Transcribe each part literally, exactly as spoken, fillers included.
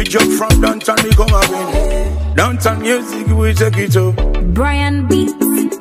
jump from downtown, we come again. Downtown music, we take it up. Brian Beats.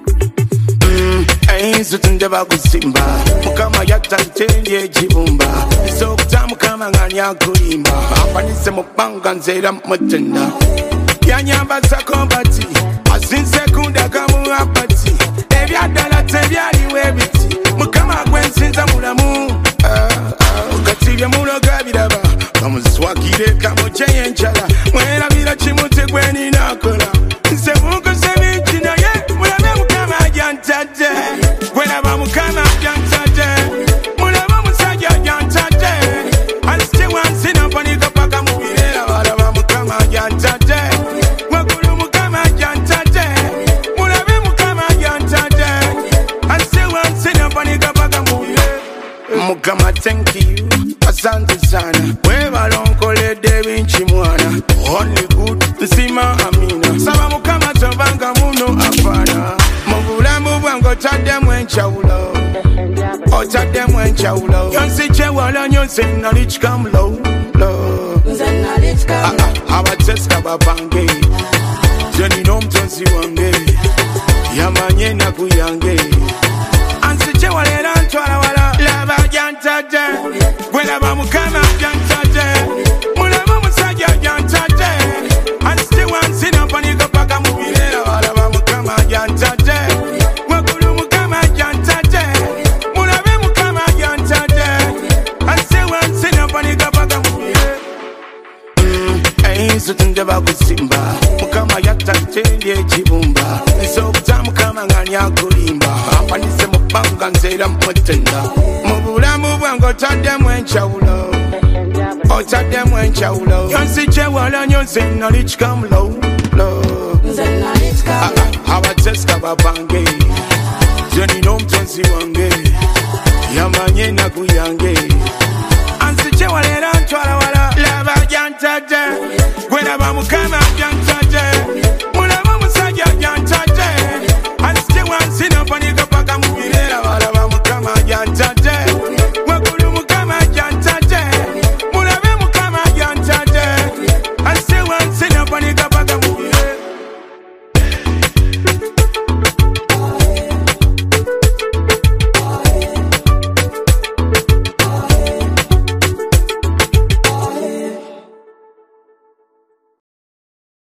Ain't certain never go simba. Mukama yata ntende jibumba. So kutamu kama nganya kuimba. Hapa nise mupanga nzera mutenda. Yanyamba sakombati. Asinse kunda kamu apati. Evya dala tevya liwe biti. Mukama kwensinza mulamu. Ukativya muloga bidaba. Kamuswakire kamucheye nchala. Mwela bila chimute kweni nakola. Nse mungu sebichi na ye. Mulame mukama jantate. Mwela ba mukama jantate. Mulama musaja jantate. Anste wansina panika paka mubirela. Wala ba mukama jantate. Mwakulu mukama jantate. Mulame mukama jantate. Anste wansina panika paka mubirela. Mukama thank you. Asante sana. Weba lonkole debi nchimwana. Only good. Nsima amina. Saba mukama tobanga muno afana. Mugula mubwango tade mwenchaulo. O tade mwenchaulo. Yonsi chewala nyonsi knowledge come low. Low. Ah ah. Abateska babange. Jeni nomtonsi wange. Yamanye na kuyange. Ansi chewala lantwala wala. Laba jantate. Gwela ba mukama jantate. Mulama musaja jantate. Ansi wansina panika paka mubirela. Wala ba mukama jantate. Mwakulu mukama jantate. Mulabe mukama jantate. Ansi wansina panika paka mubirela. Ain't certain never go simba. Mukama yata ntende jibumba. Niso kutamu kama nganya kulimba. Hapa nise mupanga nzera mutenda. Mubula mubwango tade mwenchaulo. O tade mwenchaulo. Yonsi chewala nyonsi knowledge come low. Low. Ah ah. Abateska babange. Jeni nomtonsi wange. Yamanye na kuyange. Ansi chewala lantwala wala. Laba jantate. Gwela ba mukama